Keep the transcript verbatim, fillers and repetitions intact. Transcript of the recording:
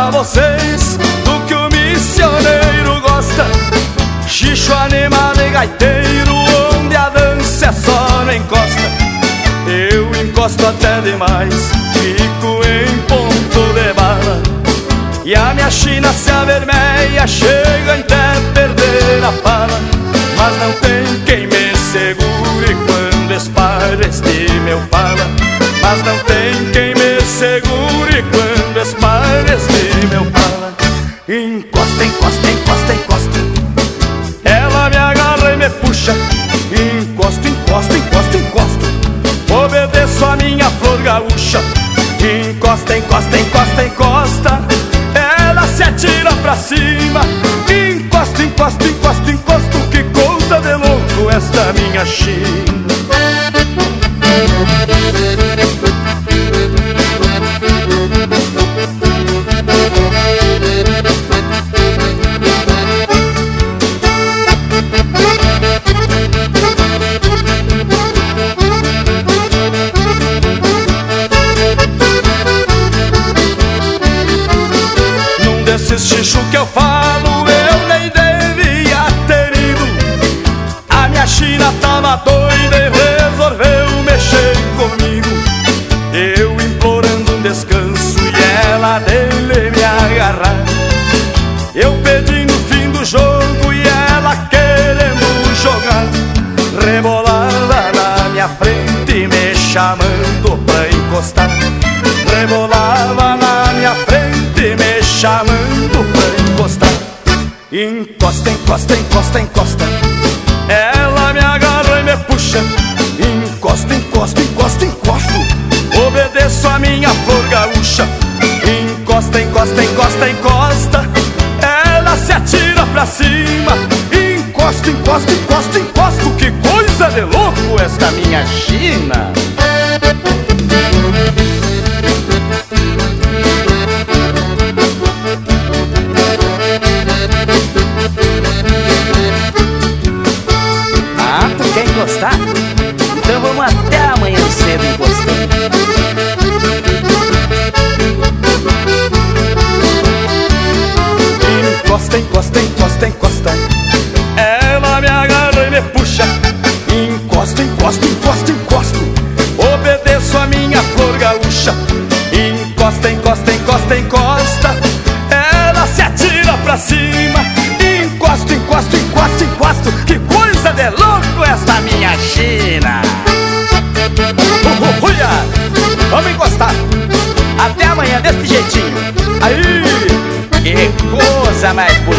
pra vocês do que o missioneiro gosta. Xixo animado e gaiteiro, onde a dança é só na encosta. Eu encosto até demais, fico em ponto de bala, e a minha china se avermelha, chega até perder a fala. Mas não tem quem me segure quando espalha este meu fala. Mas não tem quem me segure quando espalha este meu fala. Encosta, encosta, encosta, encosta, ela me agarra e me puxa. Encosta, encosta, encosta, encosta, obedeço a minha flor gaúcha. Encosta, encosta, encosta, encosta, ela se atira pra cima. Encosta, encosta, encosta, encosta, que coisa de louco esta minha china. Num desses xixo que eu falo, eu nem devia ter ido. A minha china tava doida e resolveu mexer comigo. Eu implorando um descanso e ela dele me agarrar. Eu pedindo o fim do jogo e ela querendo jogar. Rebolava na minha frente me chamando pra encostar. Rebolava na minha frente me chamando pra encostar. Encosta, encosta, encosta, encosta, ela me agarra e me puxa. Encosta, encosta, encosta, encosto, obedeço a minha flor gaúcha. Encosta, encosta, encosta, encosta, ela se atira pra cima. Encosta, encosta, encosta, encosto, que coisa de louco esta minha china. Ah, tu quer encostar? Então vamos até amanhã cedo encostando. Encosta, encosta, encosta, encosta, ela me agarra e me puxa. Encosta, encosta, encosta, encosto, obedeço a minha flor gaúcha. Encosta, encosta, encosta, encosta, ela se atira pra cima. Encosta, encosta, encosta, encosto, que coisa de louco esta minha china. Oh, oh, olha, vamos encostar até amanhã desse jeitinho. Aí, Que coisa mais bonita.